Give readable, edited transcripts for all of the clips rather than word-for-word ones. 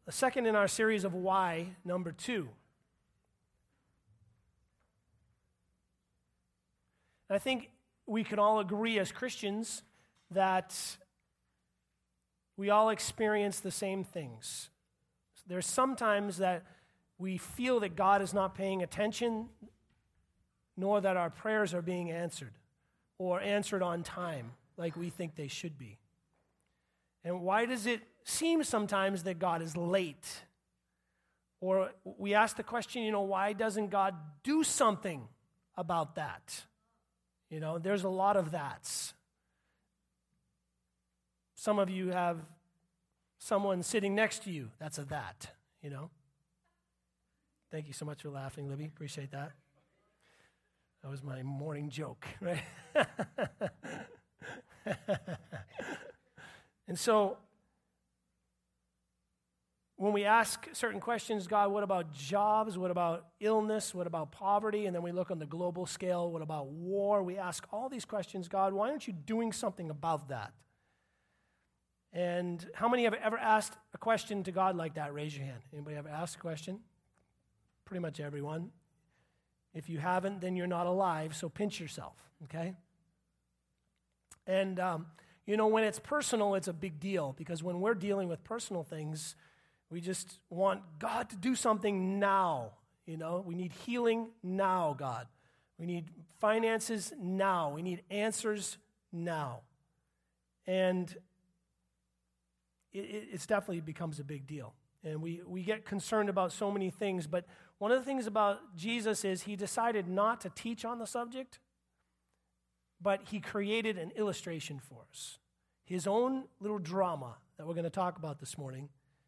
the second in our series of why, number 2. I think we can all agree as Christians that we all experience the same things. There's sometimes that we feel that God is not paying attention, nor that our prayers are being answered, or answered on time like we think they should be. And why does it seem sometimes that God is late? Or we ask the question, why doesn't God do something about that? There's a lot of that's. Some of you have someone sitting next to you. That's a that, Thank you so much for laughing, Libby. Appreciate that. That was my morning joke, right? And so, when we ask certain questions, God, what about jobs? What about illness? What about poverty? And then we look on the global scale, what about war? We ask all these questions, God, why aren't you doing something about that? And how many have ever asked a question to God like that? Raise your hand. Anybody ever asked a question? Pretty much everyone. If you haven't, then you're not alive, so pinch yourself, okay? And, when it's personal, it's a big deal, because when we're dealing with personal things, we just want God to do something now, We need healing now, God. We need finances now. We need answers now. And it definitely becomes a big deal. And we get concerned about so many things, but one of the things about Jesus is he decided not to teach on the subject, but he created an illustration for us. His own little drama that we're going to talk about this morning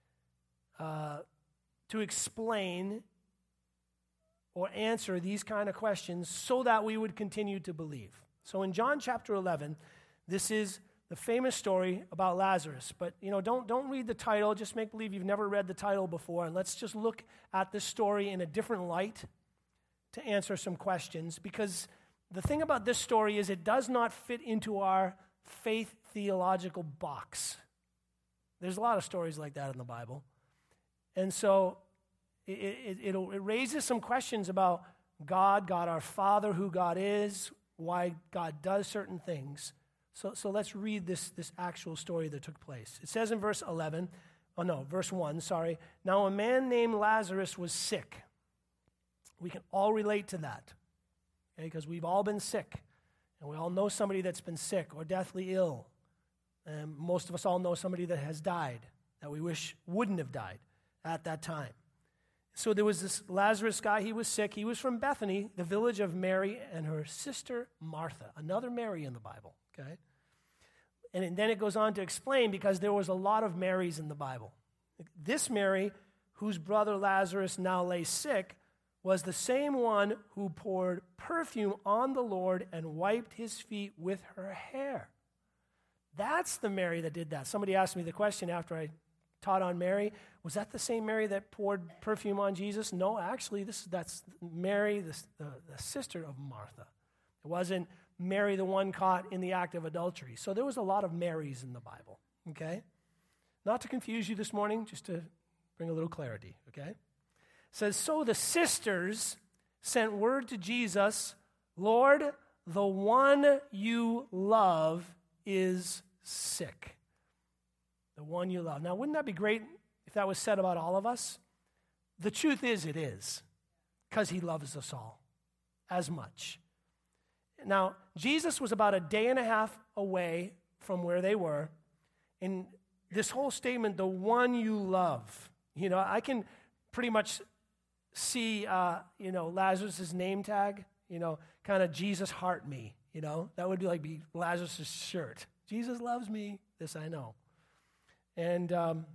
to explain or answer these kind of questions so that we would continue to believe. So in John chapter 11, this is the famous story about Lazarus. But, don't read the title. Just make believe you've never read the title before. And let's just look at this story in a different light to answer some questions. Because the thing about this story is it does not fit into our faith theological box. There's a lot of stories like that in the Bible. And so it raises some questions about God our Father, who God is, why God does certain things. So let's read this actual story that took place. It says in verse 1, Now a man named Lazarus was sick. We can all relate to that, okay, because we've all been sick. And we all know somebody that's been sick or deathly ill. And most of us all know somebody that has died, that we wish wouldn't have died at that time. So there was this Lazarus guy, he was sick. He was from Bethany, the village of Mary and her sister Martha. Another Mary in the Bible, okay? And then it goes on to explain, because there was a lot of Marys in the Bible. This Mary, whose brother Lazarus now lay sick, was the same one who poured perfume on the Lord and wiped his feet with her hair. That's the Mary that did that. Somebody asked me the question after I taught on Mary, was that the same Mary that poured perfume on Jesus? No, actually, that's Mary, the sister of Martha. It wasn't Mary, the one caught in the act of adultery. So there was a lot of Marys in the Bible, okay? Not to confuse you this morning, just to bring a little clarity, okay? It says, so the sisters sent word to Jesus, Lord, the one you love is sick. The one you love. Now, wouldn't that be great if that was said about all of us? The truth is, it is, because he loves us all as much. Now, Jesus was about a day and a half away from where they were, and this whole statement, the one you love, I can pretty much see, Lazarus' name tag, kind of Jesus heart me, that would be Lazarus' shirt. Jesus loves me, this I know. And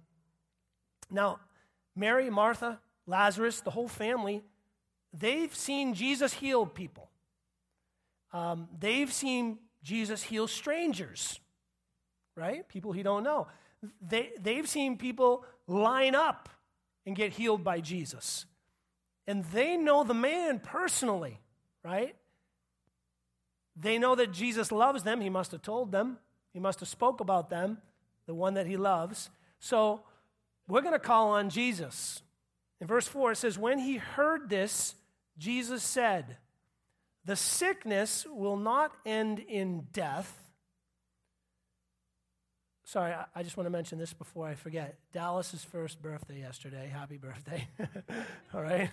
now, Mary, Martha, Lazarus, the whole family, they've seen Jesus heal people. They've seen Jesus heal strangers, right? People he don't know. They've seen people line up and get healed by Jesus. And they know the man personally, right? They know that Jesus loves them. He must have told them. He must have spoke about them, the one that he loves. So we're going to call on Jesus. In verse 4, it says, when he heard this, Jesus said, the sickness will not end in death. Sorry, I just want to mention this before I forget. Dallas's first birthday yesterday. Happy birthday. All right?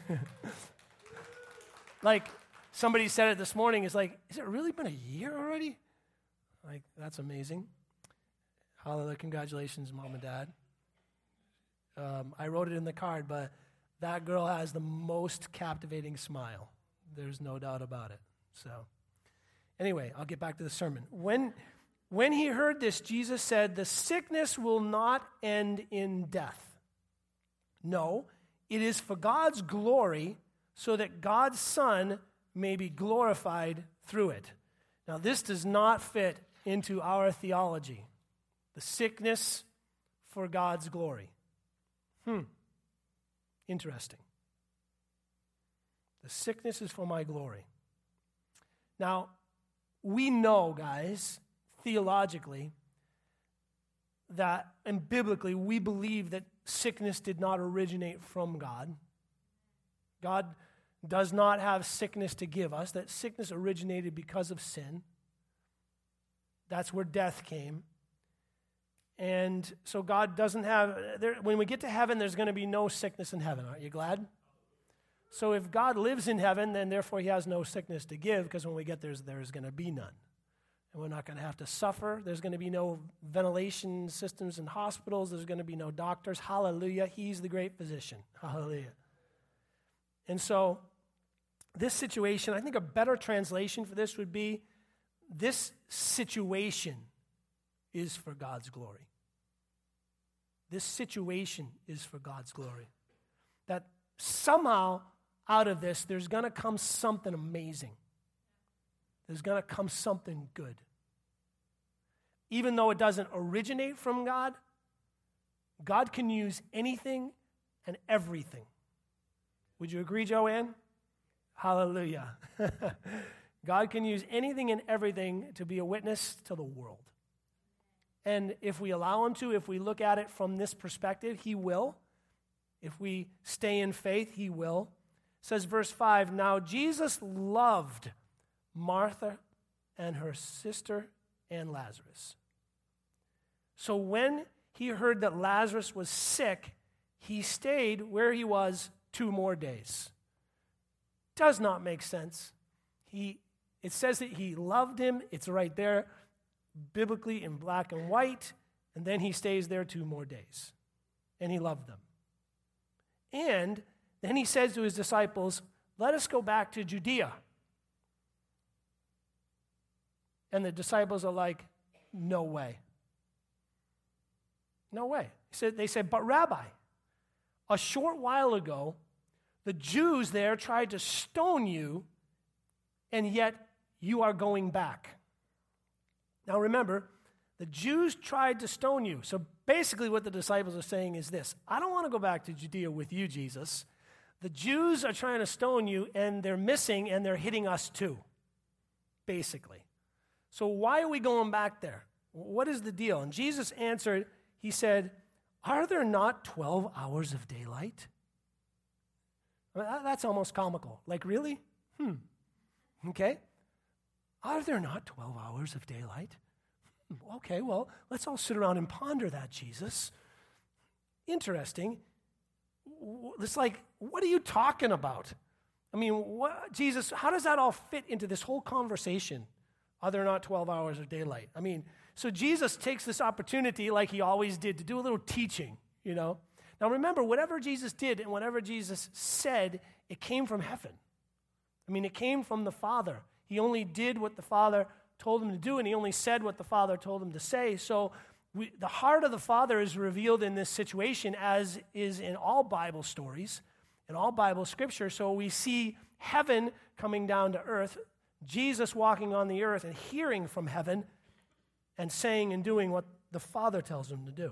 Like, somebody said it this morning. It's like, has it really been a year already? Like, that's amazing. Hallelujah. Congratulations, Mom and Dad. I wrote it in the card, but that girl has the most captivating smile. There's no doubt about it. So, anyway, I'll get back to the sermon. When he heard this, Jesus said, the sickness will not end in death. No, it is for God's glory, so that God's Son may be glorified through it. Now, this does not fit into our theology. The sickness for God's glory. Interesting. The sickness is for my glory. Now, we know, guys, theologically, that, and biblically, we believe that sickness did not originate from God. God does not have sickness to give us, that sickness originated because of sin. That's where death came. And so God doesn't have, when we get to heaven, there's going to be no sickness in heaven. Aren't you glad? So if God lives in heaven, then therefore he has no sickness to give, because when we get there, there's going to be none. And we're not going to have to suffer. There's going to be no ventilation systems in hospitals. There's going to be no doctors. Hallelujah. He's the great physician. Hallelujah. And so this situation, I think a better translation for this would be, this situation is for God's glory. This situation is for God's glory. That somehow out of this, there's going to come something amazing. There's going to come something good. Even though it doesn't originate from God, God can use anything and everything. Would you agree, Joanne? Hallelujah. God can use anything and everything to be a witness to the world. And if we allow him to, if we look at it from this perspective, he will. If we stay in faith, he will. It says verse 5, now Jesus loved Martha and her sister and Lazarus. So when he heard that Lazarus was sick, he stayed where he was 2 more days. Does not make sense. It says that he loved him. It's right there, biblically in black and white. And then he stays there 2 more days. And he loved them. And then he says to his disciples, let us go back to Judea. And the disciples are like, no way. No way. They said, but Rabbi, a short while ago, the Jews there tried to stone you, and yet you are going back. Now remember, the Jews tried to stone you. So basically what the disciples are saying is this: I don't want to go back to Judea with you, Jesus. The Jews are trying to stone you, and they're missing, and they're hitting us too, basically. So why are we going back there? What is the deal? And Jesus answered, he said, are there not 12 hours of daylight? That's almost comical. Like, really? Okay. Are there not 12 hours of daylight? Okay, well, let's all sit around and ponder that, Jesus. Interesting. It's like, what are you talking about? I mean, Jesus, how does that all fit into this whole conversation? Are there not 12 hours of daylight? I mean, so Jesus takes this opportunity, like he always did, to do a little teaching, you know. Now remember, whatever Jesus did and whatever Jesus said, it came from heaven. I mean, it came from the Father. He only did what the Father told him to do, and he only said what the Father told him to say. So the heart of the Father is revealed in this situation, as is in all Bible stories, in all Bible scripture. So we see heaven coming down to earth, Jesus walking on the earth and hearing from heaven and saying and doing what the Father tells him to do.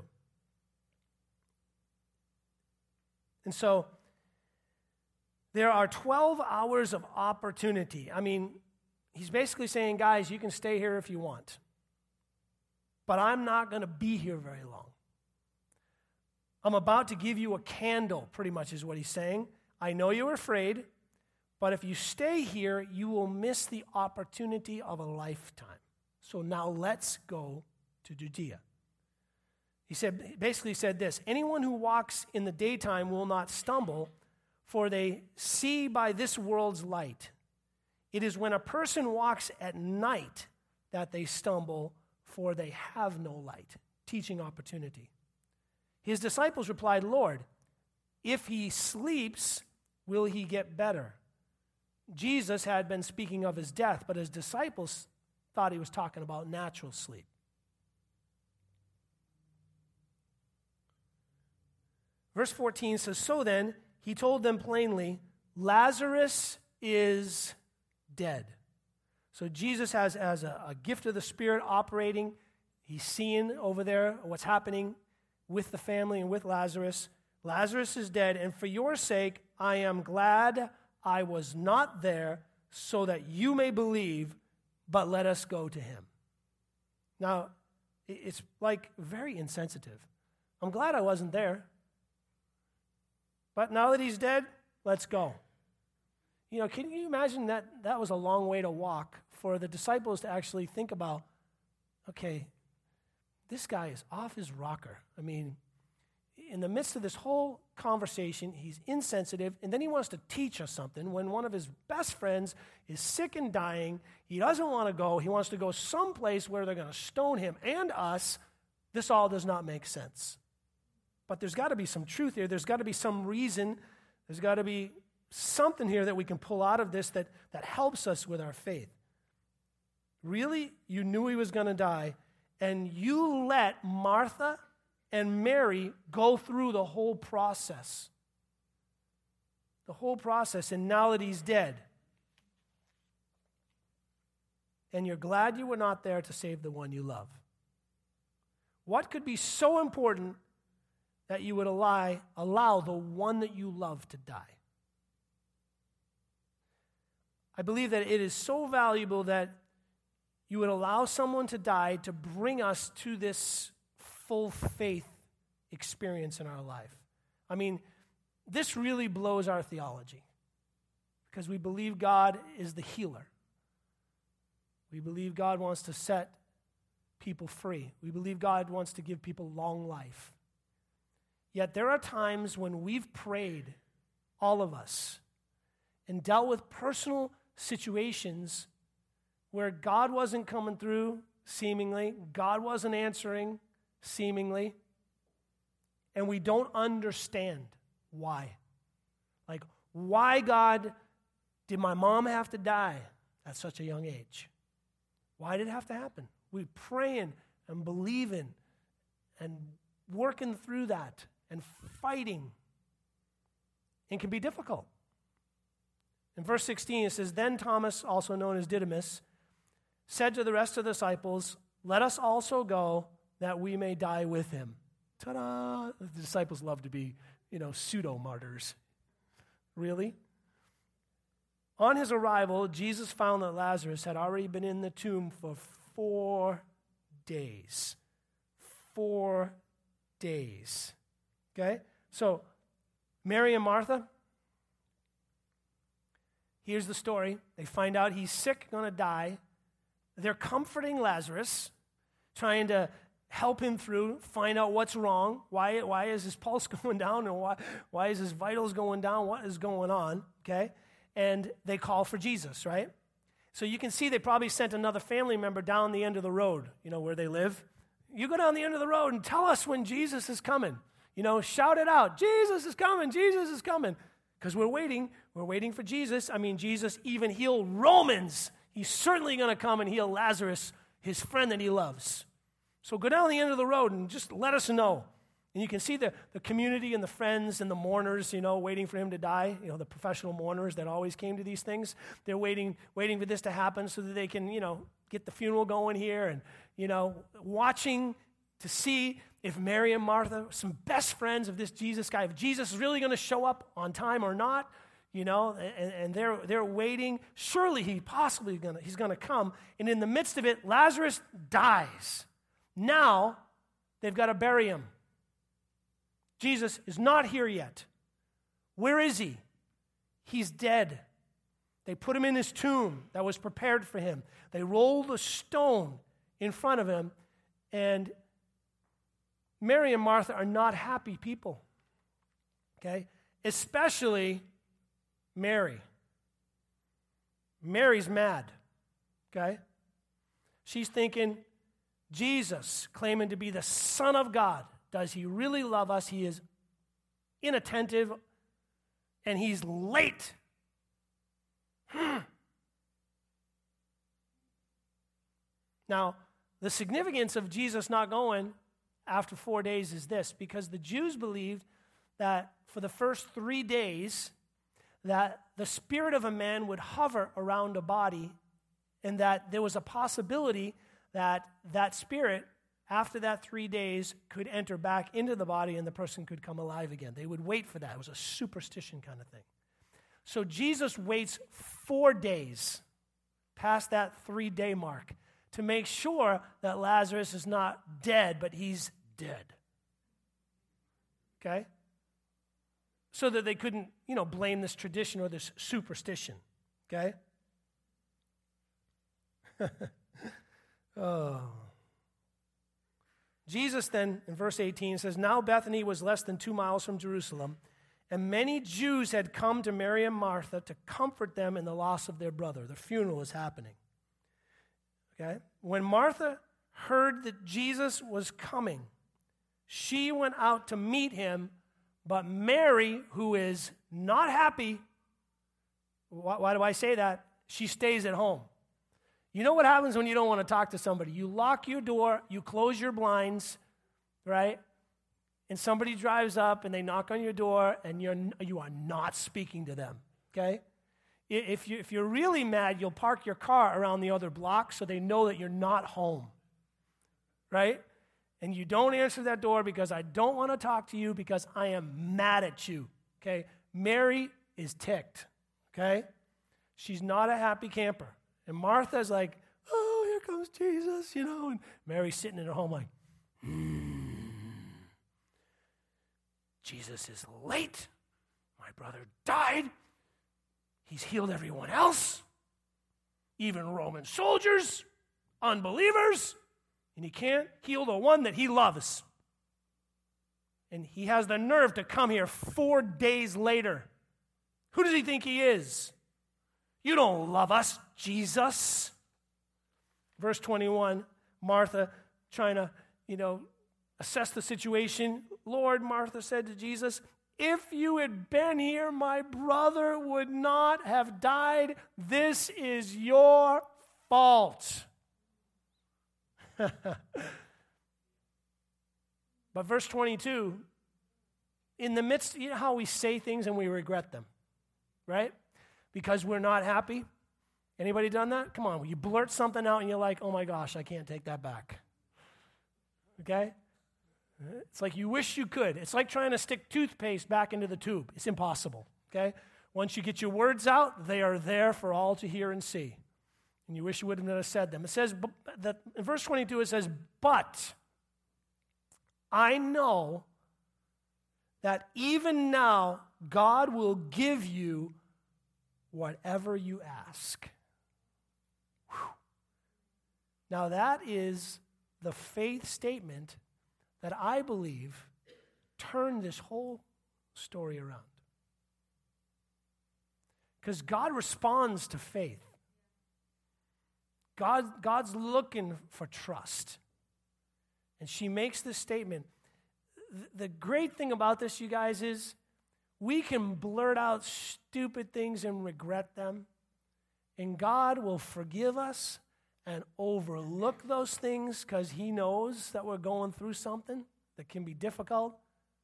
And so there are 12 hours of opportunity. I mean, he's basically saying, guys, you can stay here if you want, but I'm not going to be here very long. I'm about to give you a candle, pretty much is what he's saying. I know you're afraid, but if you stay here, you will miss the opportunity of a lifetime. So now let's go to Judea. He basically said this: anyone who walks in the daytime will not stumble, for they see by this world's light. It is when a person walks at night that they stumble, for they have no light. Teaching opportunity. His disciples replied, Lord, if he sleeps, will he get better? Jesus had been speaking of his death, but his disciples thought he was talking about natural sleep. Verse 14 says, so then, he told them plainly, Lazarus is dead. So Jesus has a gift of the Spirit operating. He's seeing over there what's happening with the family and with Lazarus. Lazarus is dead, and for your sake, I am glad I was not there, so that you may believe, but let us go to him. Now, it's like very insensitive. I'm glad I wasn't there. But now that he's dead, let's go. You know, can you imagine that was a long way to walk for the disciples to actually think about, okay, this guy is off his rocker. I mean, in the midst of this whole conversation, he's insensitive, and then he wants to teach us something when one of his best friends is sick and dying. He doesn't want to go. He wants to go someplace where they're going to stone him and us. This all does not make sense. But there's got to be some truth here. There's got to be some reason. There's got to be something here that we can pull out of this that helps us with our faith. Really? You knew he was going to die, and you let Martha and Mary go through the whole process. The whole process, and now that he's dead, and you're glad you were not there to save the one you love. What could be so important that you would allow the one that you love to die? I believe that it is so valuable that you would allow someone to die to bring us to this full faith experience in our life. I mean, this really blows our theology because we believe God is the healer. We believe God wants to set people free. We believe God wants to give people long life. Yet there are times when we've prayed, all of us, and dealt with personal situations where God wasn't coming through, seemingly. God wasn't answering, seemingly. And we don't understand why. Like, why, God, did my mom have to die at such a young age? Why did it have to happen? We're praying and believing and working through that and fighting. It can be difficult. In verse 16, it says, Then Thomas, also known as Didymus, said to the rest of the disciples, Let us also go, that we may die with him. Ta-da! The disciples love to be, pseudo-martyrs. Really? On his arrival, Jesus found that Lazarus had already been in the tomb for 4 days. 4 days. Okay? So, Mary and Martha, here's the story. They find out he's sick, going to die. They're comforting Lazarus, trying to help him through, find out what's wrong. Why is his pulse going down, and why is his vitals going down? What is going on? Okay? And they call for Jesus, right? So you can see they probably sent another family member down the end of the road, where they live. You go down the end of the road and tell us when Jesus is coming. Shout it out. Jesus is coming. Jesus is coming. Because we're waiting. We're waiting for Jesus. I mean, Jesus even healed Romans. He's certainly going to come and heal Lazarus, his friend that he loves. So go down the end of the road and just let us know. And you can see the community and the friends and the mourners, waiting for him to die. The professional mourners that always came to these things. They're waiting for this to happen so that they can, get the funeral going here and, watching to see if Mary and Martha, some best friends of this Jesus guy, if Jesus is really going to show up on time or not, and they're waiting. Surely he's going to come. And in the midst of it, Lazarus dies. Now, they've got to bury him. Jesus is not here yet. Where is he? He's dead. They put him in his tomb that was prepared for him. They rolled a stone in front of him, and Mary and Martha are not happy people, okay? Especially Mary. Mary's mad, okay? She's thinking, Jesus, claiming to be the Son of God, does he really love us? He is inattentive, and he's late. Now, the significance of Jesus not going after 4 days is this, because the Jews believed that for the first 3 days that the spirit of a man would hover around a body, and that there was a possibility that that spirit, after that 3 days, could enter back into the body and the person could come alive again. They would wait for that. It was a superstition kind of thing. So Jesus waits 4 days past that 3-day mark to make sure that Lazarus is not dead, but he's dead. Okay? So that they couldn't, blame this tradition or this superstition. Okay? Oh. Jesus then, in verse 18, says, "Now Bethany was less than 2 miles from Jerusalem, and many Jews had come to Mary and Martha to comfort them in the loss of their brother." The funeral is happening. Okay? When Martha heard that Jesus was coming, she went out to meet him, but Mary, who is not happy, why do I say that? She stays at home. You know what happens when you don't want to talk to somebody? You lock your door, you close your blinds, right? And somebody drives up and they knock on your door and you are not speaking to them, okay? If you're really mad, you'll park your car around the other block so they know that you're not home, right? And you don't answer that door because I don't want to talk to you because I am mad at you, okay? Mary is ticked, okay? She's not a happy camper. And Martha's like, "Oh, here comes Jesus," and Mary's sitting in her home like, Jesus is late. My brother died. He's healed everyone else, even Roman soldiers, unbelievers, and he can't heal the one that he loves. And he has the nerve to come here 4 days later. Who does he think he is? You don't love us, Jesus. Verse 21, Martha trying to, assess the situation. "Lord," Martha said to Jesus, "if you had been here, my brother would not have died. This is your fault." But verse 22, in the midst, how we say things and we regret them, right? Because we're not happy. Anybody done that? Come on, you blurt something out and you're like, "Oh my gosh, I can't take that back." Okay? It's like you wish you could. It's like trying to stick toothpaste back into the tube. It's impossible, okay? Once you get your words out, they are there for all to hear and see. And you wish you would have never said them. It says, that in verse 22, it says, "But I know that even now God will give you whatever you ask." Whew. Now that is the faith statement that I believe turned this whole story around. Because God responds to faith. God's looking for trust. And she makes this statement. The great thing about this, you guys, is we can blurt out stupid things and regret them, and God will forgive us and overlook those things because he knows that we're going through something that can be difficult.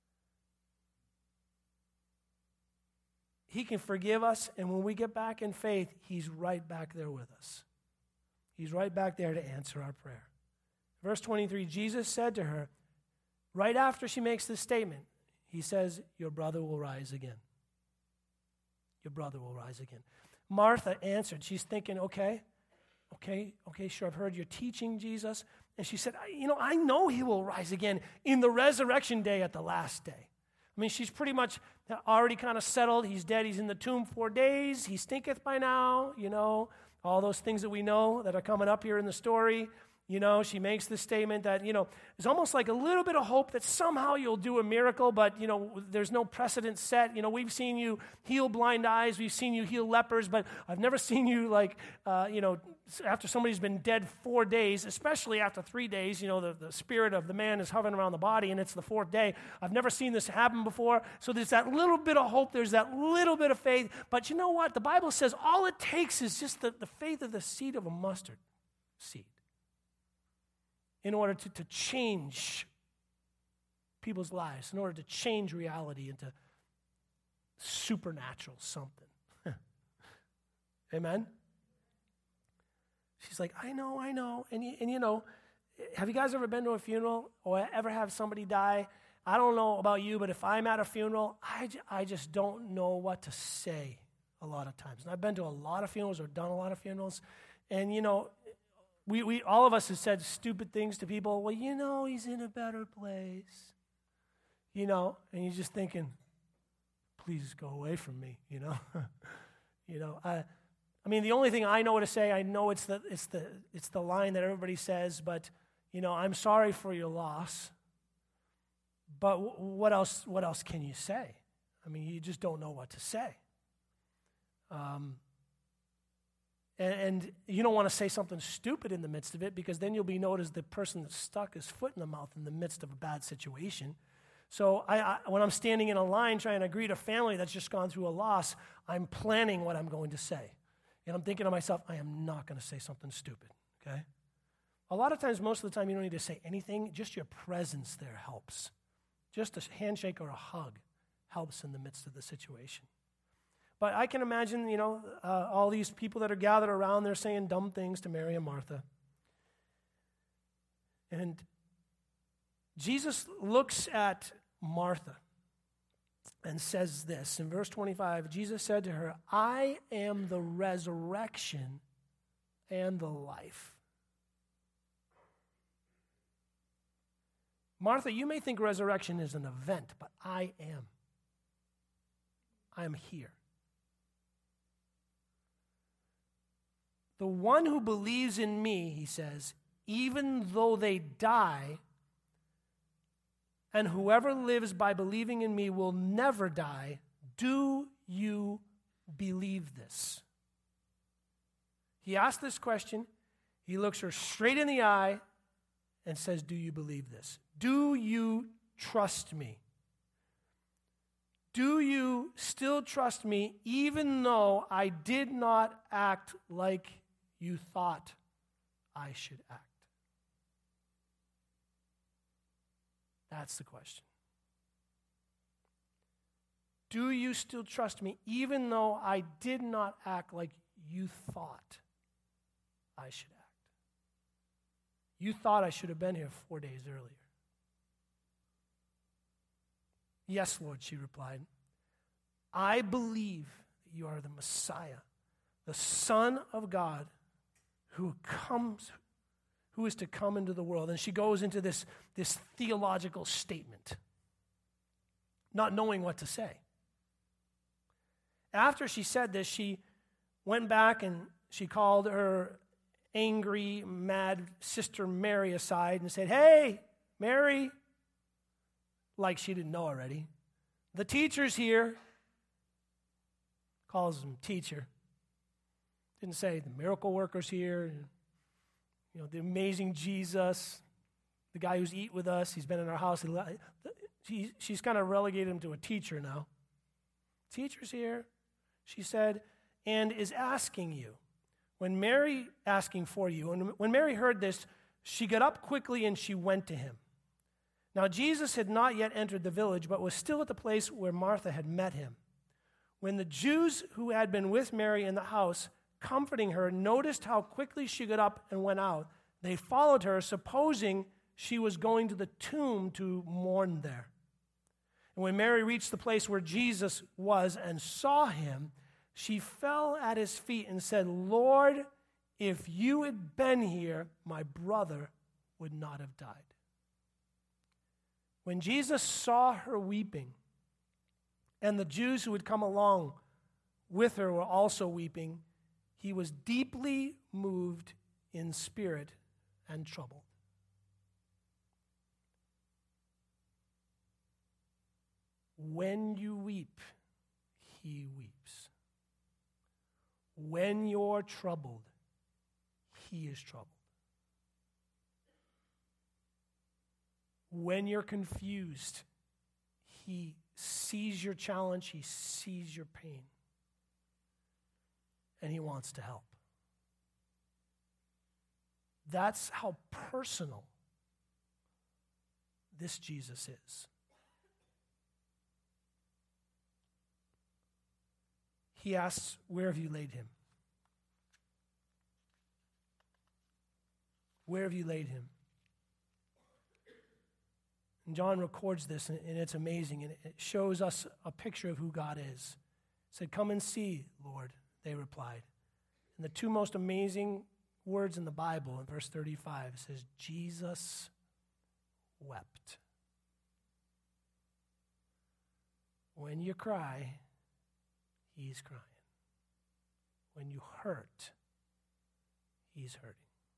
He can forgive us, and when we get back in faith, he's right back there with us. He's right back there to answer our prayer. Verse 23, Jesus said to her, right after she makes this statement, he says, "Your brother will rise again." Your brother will rise again. Martha answered. She's thinking, okay, sure, I've heard your teaching, Jesus. And she said, I know he will rise again in the resurrection day at the last day. I mean, she's pretty much already kind of settled. He's dead. He's in the tomb 4 days. He stinketh by now, all those things that we know that are coming up here in the story. She makes the statement that, it's almost like a little bit of hope that somehow you'll do a miracle, but, there's no precedent set. We've seen you heal blind eyes. We've seen you heal lepers, but I've never seen you, after somebody's been dead 4 days, especially after 3 days, the spirit of the man is hovering around the body, and it's the 4th day. I've never seen this happen before. So there's that little bit of hope. There's that little bit of faith. But you know what? The Bible says all it takes is just the faith of the seed of a mustard seed in order to change people's lives, in order to change reality into supernatural something. Amen? She's like, I know. And have you guys ever been to a funeral or ever have somebody die? I don't know about you, but if I'm at a funeral, I just don't know what to say a lot of times. And I've been to a lot of funerals or done a lot of funerals, and we all of us have said stupid things to people. Well, he's in a better place. And you're just thinking, please go away from me, I mean, the only thing I know to say, I know it's the line that everybody says, but I'm sorry for your loss. But what else can you say? I mean, you just don't know what to say. And you don't want to say something stupid in the midst of it, because then you'll be known as the person that stuck his foot in the mouth in the midst of a bad situation. So when I'm standing in a line trying to greet a family that's just gone through a loss, I'm planning what I'm going to say. And I'm thinking to myself, I am not going to say something stupid, okay? A lot of times, most of the time, you don't need to say anything. Just your presence there helps. Just a handshake or a hug helps in the midst of the situation. But I can imagine, all these people that are gathered around, they're saying dumb things to Mary and Martha. And Jesus looks at Martha and says this. In verse 25, Jesus said to her, I am the resurrection and the life. Martha, you may think resurrection is an event, but I am. I am here. The one who believes in me, he says, even though they die, and whoever lives by believing in me will never die. Do you believe this? He asked this question. He looks her straight in the eye and says, do you believe this? Do you trust me? Do you still trust me even though I did not act like you thought I should act? That's the question. Do you still trust me even though I did not act like you thought I should act? You thought I should have been here 4 days earlier. Yes, Lord, she replied. I believe that you are the Messiah, the Son of God, who is to come into the world. And she goes into this theological statement, not knowing what to say. After she said this, she went back and she called her angry, mad sister Mary aside and said, hey, Mary, like she didn't know already, the teacher's here. Calls him teacher. Didn't say the miracle worker's here. The amazing Jesus, the guy who's eat with us, he's been in our house. She's kind of relegated him to a teacher now. Teacher's here, she said, and is asking you. When Mary, asking for you, and when Mary heard this, she got up quickly and she went to him. Now Jesus had not yet entered the village, but was still at the place where Martha had met him. When the Jews who had been with Mary in the house, comforting her, noticed how quickly she got up and went out, they followed her, supposing she was going to the tomb to mourn there. And when Mary reached the place where Jesus was and saw him, she fell at his feet and said, Lord, if you had been here, my brother would not have died. When Jesus saw her weeping, and the Jews who had come along with her were also weeping, he was deeply moved in spirit and troubled. When you weep, he weeps. When you're troubled, he is troubled. When you're confused, he sees your challenge, he sees your pain, and he wants to help. That's how personal this Jesus is. He asks, where have you laid him? Where have you laid him? And John records this, and it's amazing, and it shows us a picture of who God is. He said, come and see, Lord, they replied. And the two most amazing words in the Bible, in verse 35, says, Jesus wept. When you cry, he's crying. When you hurt, he's hurting.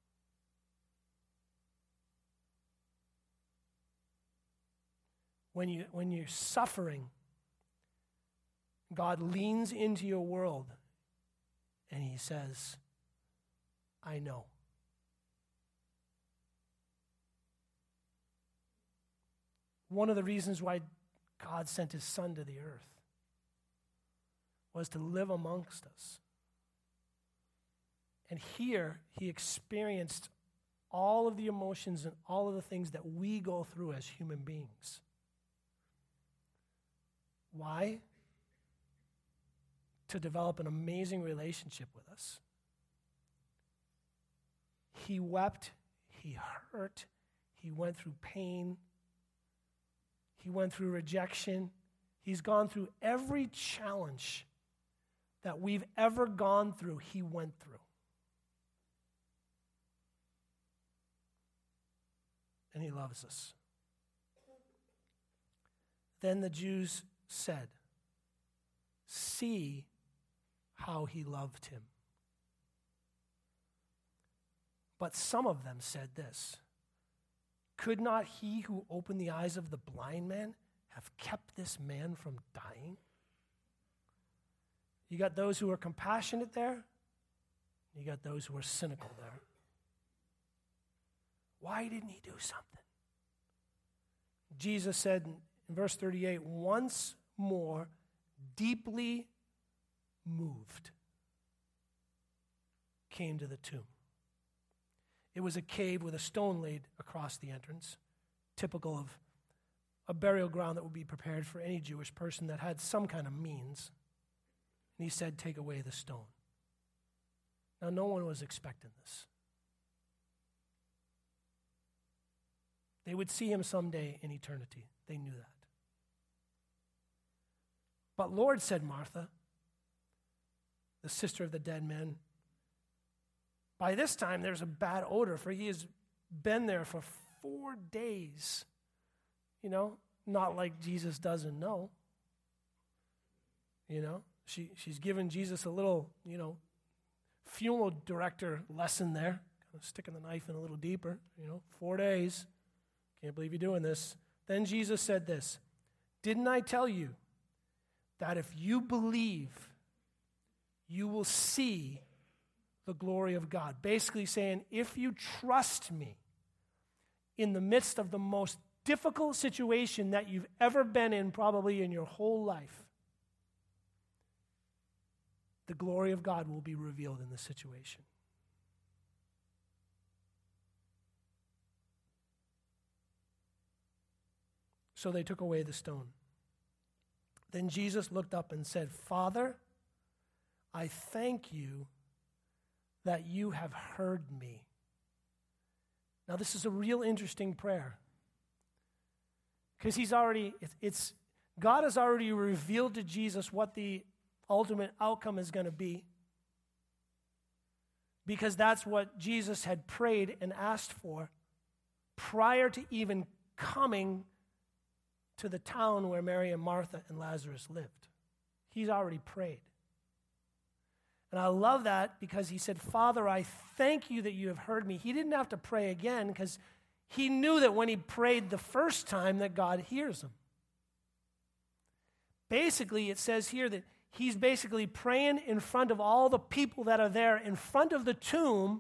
When you're suffering, God leans into your world and he says, I know. One of the reasons why God sent his Son to the earth was to live amongst us. And here he experienced all of the emotions and all of the things that we go through as human beings. Why? To develop an amazing relationship with us. He wept, he hurt, he went through pain, he went through rejection. He's gone through every challenge that we've ever gone through, he went through. And he loves us. Then the Jews said, see how he loved him. But some of them said this, could not he who opened the eyes of the blind man have kept this man from dying? You got those who are compassionate there, you got those who are cynical there. Why didn't he do something? Jesus said in verse 38, once more, deeply moved, came to the tomb. It was a cave with a stone laid across the entrance, typical of a burial ground that would be prepared for any Jewish person that had some kind of means. And he said, take away the stone. Now, no one was expecting this. They would see him someday in eternity. They knew that. But Lord, said Martha, the sister of the dead man, by this time there's a bad odor, for he has been there for 4 days. You know, not like Jesus doesn't know. You know, she's given Jesus a little, funeral director lesson there, kind of sticking the knife in a little deeper, 4 days. Can't believe you're doing this. Then Jesus said this, didn't I tell you that if you believe, you will see the glory of God? Basically saying, if you trust me in the midst of the most difficult situation that you've ever been in, probably in your whole life, the glory of God will be revealed in the situation. So they took away the stone. Then Jesus looked up and said, Father, I thank you that you have heard me. Now this is a real interesting prayer. Because God has already revealed to Jesus what the ultimate outcome is going to be. Because that's what Jesus had prayed and asked for prior to even coming to the town where Mary and Martha and Lazarus lived. He's already prayed. And I love that because he said, Father, I thank you that you have heard me. He didn't have to pray again because he knew that when he prayed the first time that God hears him. Basically, it says here that he's basically praying in front of all the people that are there in front of the tomb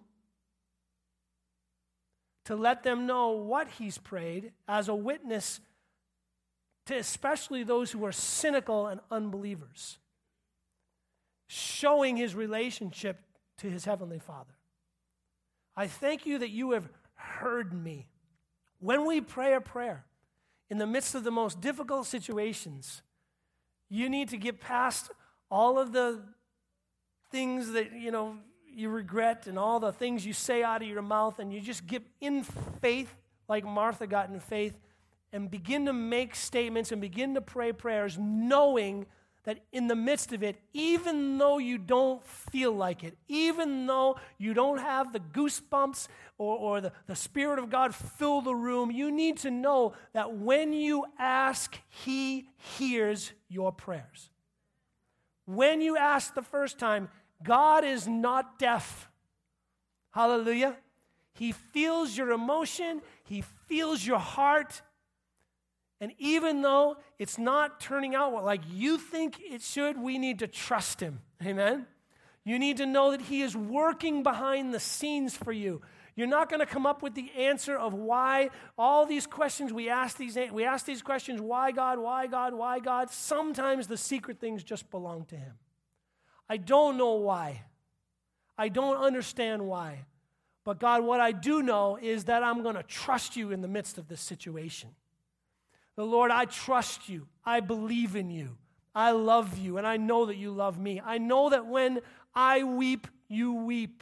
to let them know what he's prayed as a witness to especially those who are cynical and unbelievers, showing his relationship to his heavenly Father. I thank you that you have heard me. When we pray a prayer in the midst of the most difficult situations, you need to get past all of the things that, you regret and all the things you say out of your mouth, and you just get in faith like Martha got in faith and begin to make statements and begin to pray prayers knowing that in the midst of it, even though you don't feel like it, even though you don't have the goosebumps or the Spirit of God fill the room, you need to know that when you ask, he hears your prayers. When you ask the first time, God is not deaf. Hallelujah. He feels your emotion. He feels your heart. And even though it's not turning out like you think it should, we need to trust him. Amen? You need to know that he is working behind the scenes for you. You're not going to come up with the answer of why all these questions we ask these questions, why God, why God, why God? Sometimes the secret things just belong to him. I don't know why. I don't understand why. But God, what I do know is that I'm going to trust you in the midst of this situation. The Lord, I trust you. I believe in you. I love you, and I know that you love me. I know that when I weep, you weep.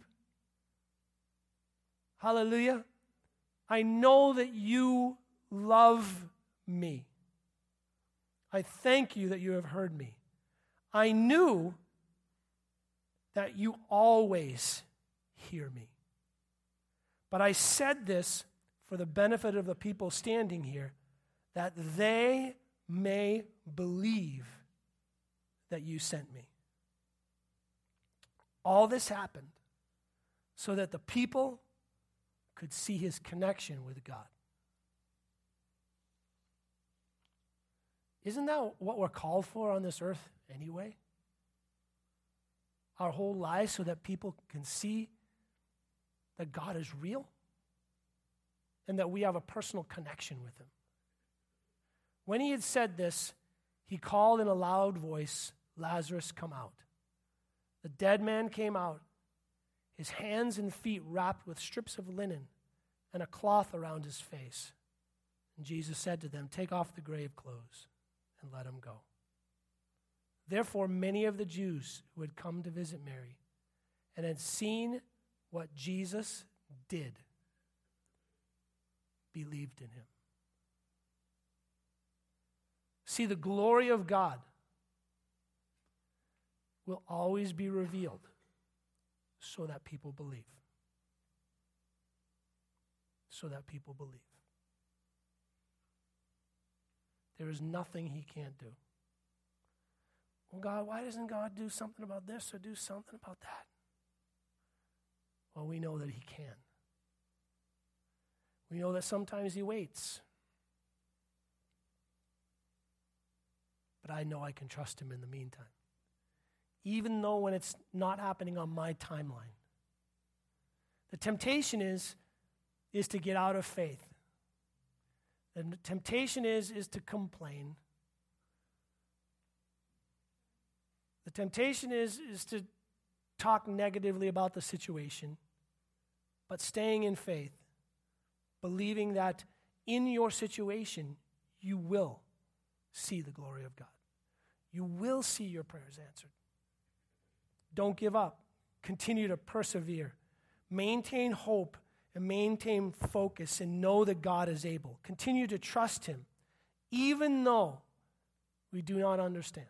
Hallelujah. I know that you love me. I thank you that you have heard me. I knew that you always hear me. But I said this for the benefit of the people standing here, that they may believe that you sent me. All this happened so that the people could see his connection with God. Isn't that what we're called for on this earth anyway? Our whole lives so that people can see that God is real and that we have a personal connection with him. When he had said this, he called in a loud voice, Lazarus, come out. The dead man came out, his hands and feet wrapped with strips of linen and a cloth around his face. And Jesus said to them, take off the grave clothes and let him go. Therefore, many of the Jews who had come to visit Mary and had seen what Jesus did believed in him. See, the glory of God will always be revealed so that people believe. So that people believe. There is nothing he can't do. Well, God, why doesn't God do something about this or do something about that? Well, we know that he can. We know that sometimes he waits. But I know I can trust him in the meantime. Even though when it's not happening on my timeline. The temptation is to get out of faith. The temptation is to complain. The temptation is to talk negatively about the situation, but staying in faith, believing that in your situation, you will see the glory of God. You will see your prayers answered. Don't give up. Continue to persevere. Maintain hope and maintain focus and know that God is able. Continue to trust him, even though we do not understand.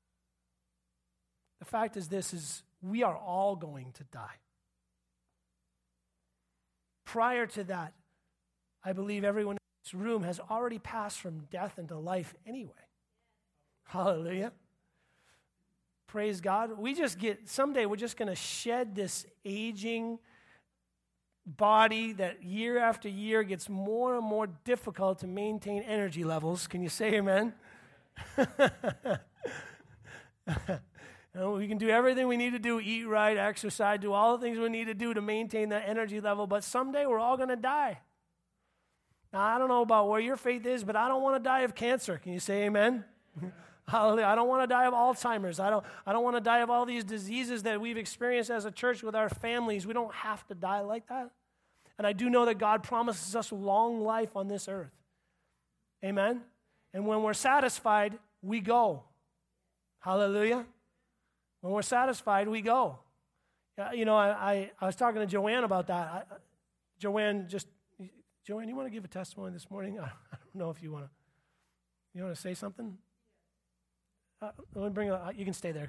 The fact is this, is we are all going to die. Prior to that, I believe everyone This room has already passed from death into life anyway. Hallelujah. Praise God. Someday we're just going to shed this aging body that year after year gets more and more difficult to maintain energy levels. Can you say amen? We can do everything we need to do, eat right, exercise, do all the things we need to do to maintain that energy level, but someday we're all going to die. Now, I don't know about where your faith is, but I don't want to die of cancer. Can you say amen? Hallelujah. I don't want to die of Alzheimer's. I don't want to die of all these diseases that we've experienced as a church with our families. We don't have to die like that. And I do know that God promises us long life on this earth. Amen? And when we're satisfied, we go. Hallelujah. When we're satisfied, we go. I was talking to Joanne about that. Joanne, you want to give a testimony this morning? I don't know if you want to say something? Let me bring it up. You can stay there.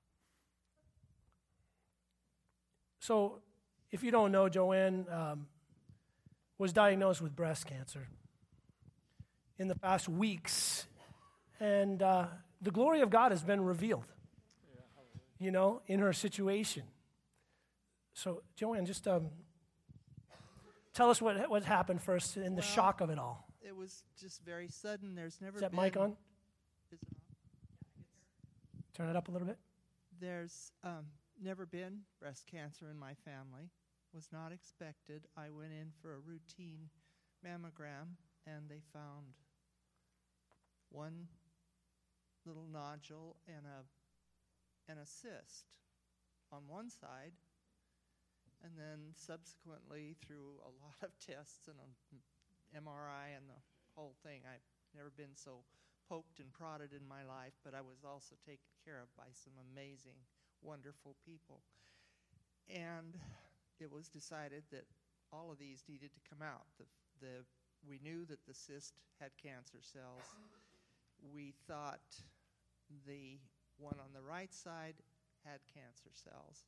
So, if you don't know, Joanne was diagnosed with breast cancer in the past weeks, and the glory of God has been revealed, in her situation. So, Joanne, just tell us what happened first in the shock of it all. It was just very sudden. There's never been... Is that mic on? Is it on? Turn it up a little bit. There's never been breast cancer in my family. Was not expected. I went in for a routine mammogram, and they found one little nodule and a cyst on one side. And then subsequently, through a lot of tests and an MRI and the whole thing, I've never been so poked and prodded in my life, but I was also taken care of by some amazing, wonderful people. And it was decided that all of these needed to come out. We knew that the cyst had cancer cells. We thought the one on the right side had cancer cells.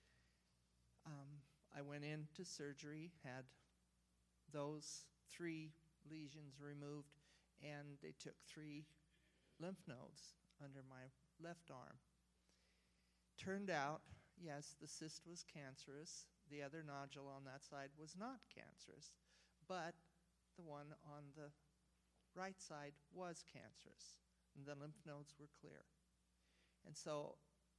I went into surgery, had those 3 lesions removed, and they took 3 lymph nodes under my left arm. Turned out, yes, the cyst was cancerous. The other nodule on that side was not cancerous, but the one on the right side was cancerous, and the lymph nodes were clear. And so,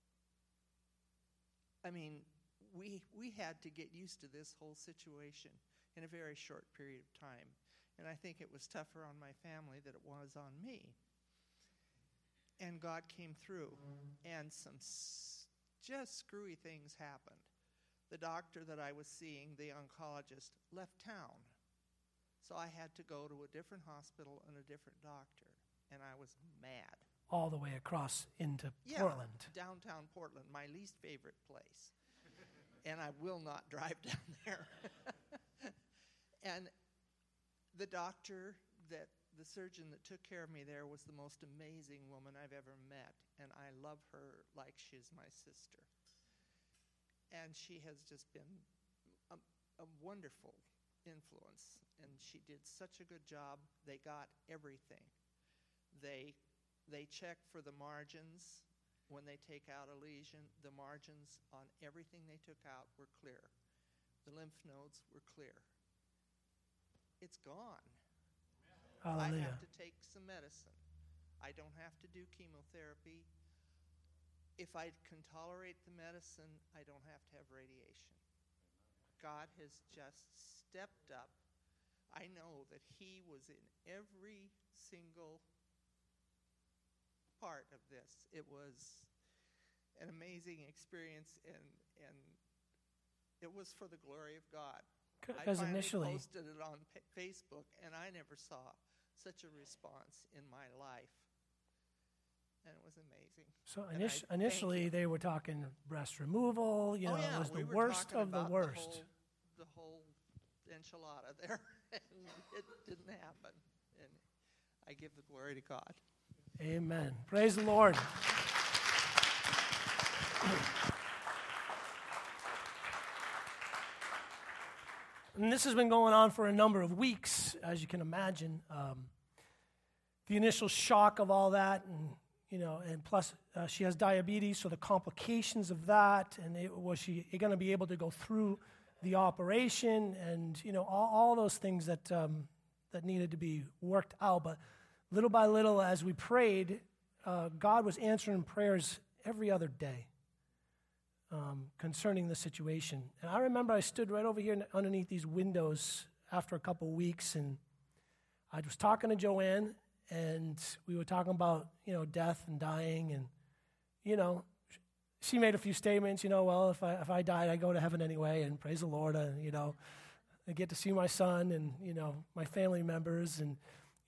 we had to get used to this whole situation in a very short period of time. And I think it was tougher on my family than it was on me. And God came through, and some just screwy things happened. The doctor that I was seeing, the oncologist, left town. So I had to go to a different hospital and a different doctor, and I was mad. All the way across into Portland. Downtown Portland, my least favorite place. And I will not drive down there. And the doctor, the surgeon that took care of me there, was the most amazing woman I've ever met, and I love her like she's my sister. And she has just been a wonderful influence, and she did such a good job. They got everything. They check for the margins. When they take out a lesion, the margins on everything they took out were clear. The lymph nodes were clear. It's gone. Hallelujah. I have to take some medicine. I don't have to do chemotherapy. If I can tolerate the medicine, I don't have to have radiation. God has just stepped up. I know that He was in every single part of this. It was an amazing experience, and it was for the glory of God. Because initially I posted it on Facebook, and I never saw such a response in my life. And it was amazing. So initially they were talking breast removal, it was the worst of the worst. The whole enchilada there, and it didn't happen. And I give the glory to God. Amen. Praise the Lord. And this has been going on for a number of weeks. as you can imagine. The initial shock of all that, and plus she has diabetes, so the complications of that, and was she going to be able to go through the operation, and all those things that that needed to be worked out. But little by little, as we prayed, God was answering prayers every other day concerning the situation. And I remember I stood right over here underneath these windows after a couple weeks, and I was talking to Joanne, and we were talking about, death and dying, and, she made a few statements, well, if I died, I go to heaven anyway, and praise the Lord, I get to see my son and, my family members, and,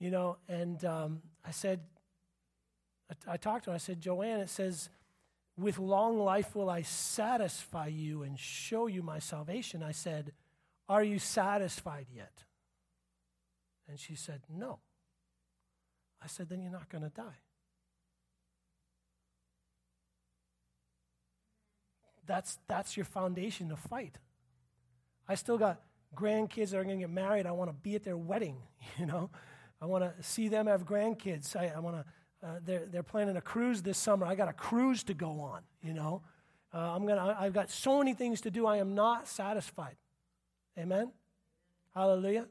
I said, I talked to her, I said, Joanne, it says, with long life will I satisfy you and show you my salvation. I said, are you satisfied yet? And she said, no. I said, then you're not going to die. That's your foundation to fight. I still got grandkids that are going to get married. I want to be at their wedding, I want to see them have grandkids. I want to. They're planning a cruise this summer. I got a cruise to go on. I've got so many things to do. I am not satisfied. Amen. Hallelujah.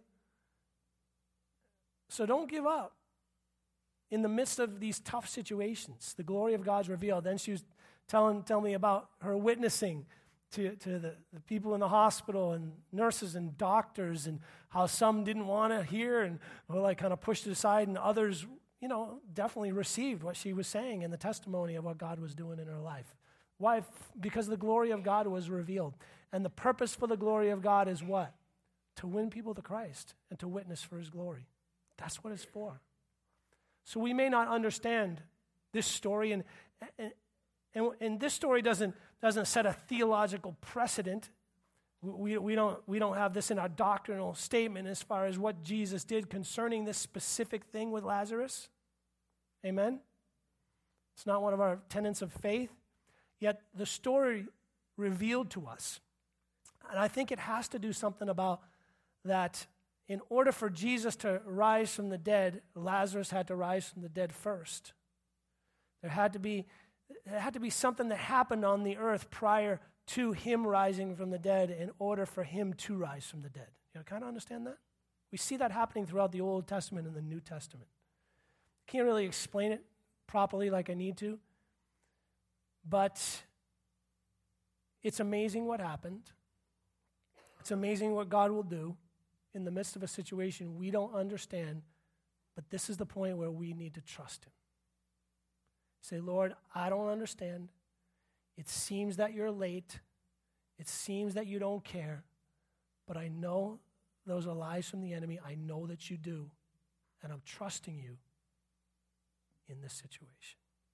So don't give up. In the midst of these tough situations, the glory of God's revealed. Then she was telling me about her witnessing to the people in the hospital and nurses and doctors, and how some didn't want to hear and were kind of pushed aside, and others, definitely received what she was saying and the testimony of what God was doing in her life. Why? Because the glory of God was revealed. And the purpose for the glory of God is what? To win people to Christ and to witness for his glory. That's what it's for. So we may not understand this story, and this story doesn't set a theological precedent. We don't have this in our doctrinal statement as far as what Jesus did concerning this specific thing with Lazarus. Amen? It's not one of our tenets of faith. Yet the story revealed to us. And I think it has to do something about that. In order for Jesus to rise from the dead, Lazarus had to rise from the dead first. There had to be something that happened on the earth prior to him rising from the dead in order for him to rise from the dead. You kind of understand that? We see that happening throughout the Old Testament and the New Testament. Can't really explain it properly like I need to, but it's amazing what happened. It's amazing what God will do in the midst of a situation we don't understand, but this is the point where we need to trust him. Say, Lord, I don't understand. It seems that you're late. It seems that you don't care, but I know those are lies from the enemy. I know that you do, and I'm trusting you in this situation.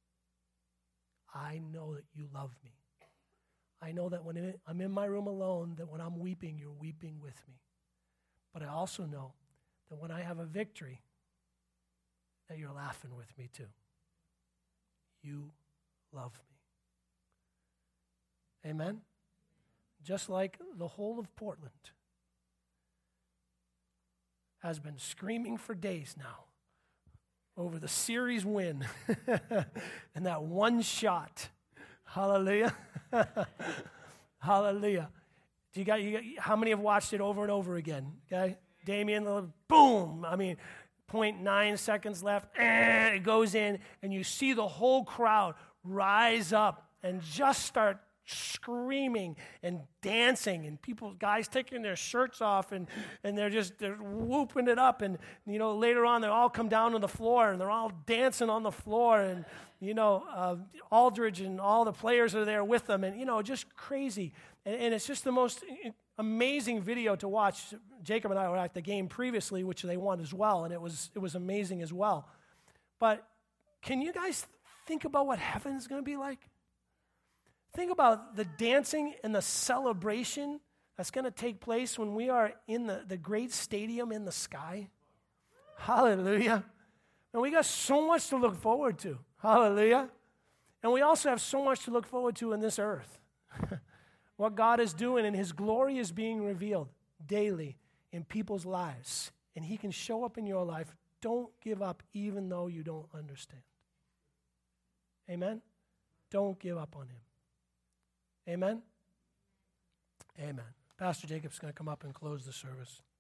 I know that you love me. I know that when I'm in my room alone, that when I'm weeping, you're weeping with me. But I also know that when I have a victory, that you're laughing with me too. You love me. Amen? Just like the whole of Portland has been screaming for days now over the series win and that one shot. Hallelujah. Hallelujah. You got, how many have watched it over and over again? Okay, Damien, boom. 0.9 seconds left. It goes in, and you see the whole crowd rise up and just start screaming and dancing, and guys taking their shirts off, and they're whooping it up, and later on they all come down to the floor and they're all dancing on the floor, and Aldridge and all the players are there with them, and just crazy, and it's just the most amazing video to watch. Jacob and I were at the game previously, which they won as well, and it was amazing as well. But can you guys think about what heaven's going to be like? Think about the dancing and the celebration that's going to take place when we are in the great stadium in the sky. Hallelujah. And we got so much to look forward to. Hallelujah. And we also have so much to look forward to in this earth. What God is doing, and his glory is being revealed daily in people's lives, and he can show up in your life. Don't give up even though you don't understand. Amen? Don't give up on him. Amen? Amen. Pastor Jacob's going to come up and close the service.